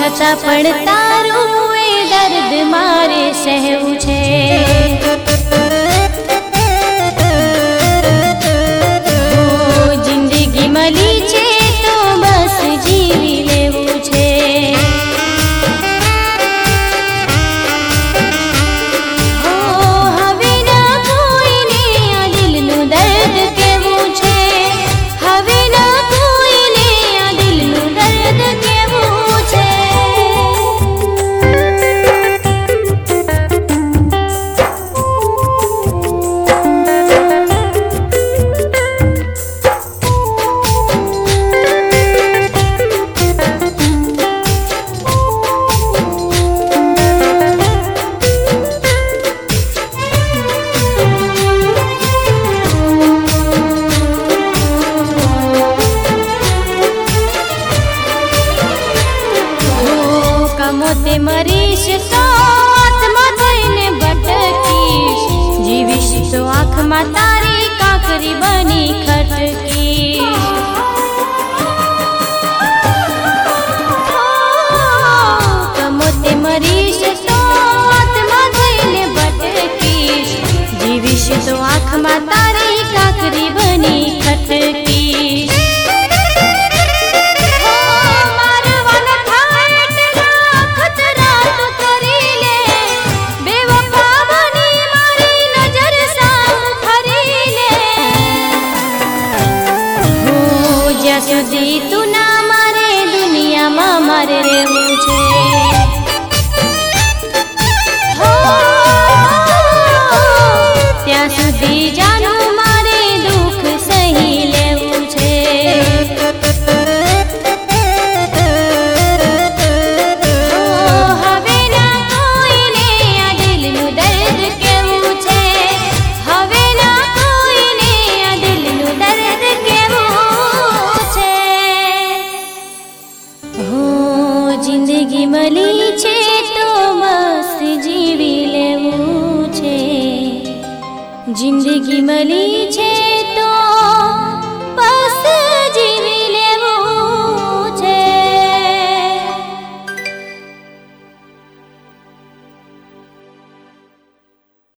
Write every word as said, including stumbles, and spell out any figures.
छता पण तारू ए दर्द मारे सहવું છે। जिंदगी मली छे तो बस जीवी लेवू छे। हो हवे ना कोईने आ दिलनु दर्द केवू छे। हवे ना कोईने आ दिलनु दर्द केवू छे। मोते मरीश तो आत्मा थईने भटकीश। जीवीश तो आँख में तारी काकरी बनी खटकीश। मोते मरीश तो आत्मा थईने भटकीश। जीवीश तो आँख में तारी काकरी बनी खटकीश। સુધી તું ના મારે દુનિયામાં મારે રહેવું છે। હો ત્યાં સુધી જાનું મારે દુઃખ સહી લેવું છે। હવે ના કોઈને આ દિલનું દર્દ કેવું છે। હવે ના કોઈને આ દિલનું દર્દ કેવું। जिंदगी मली छे तो मस्त जीवी लेवू छे। जिंदगी मली छे।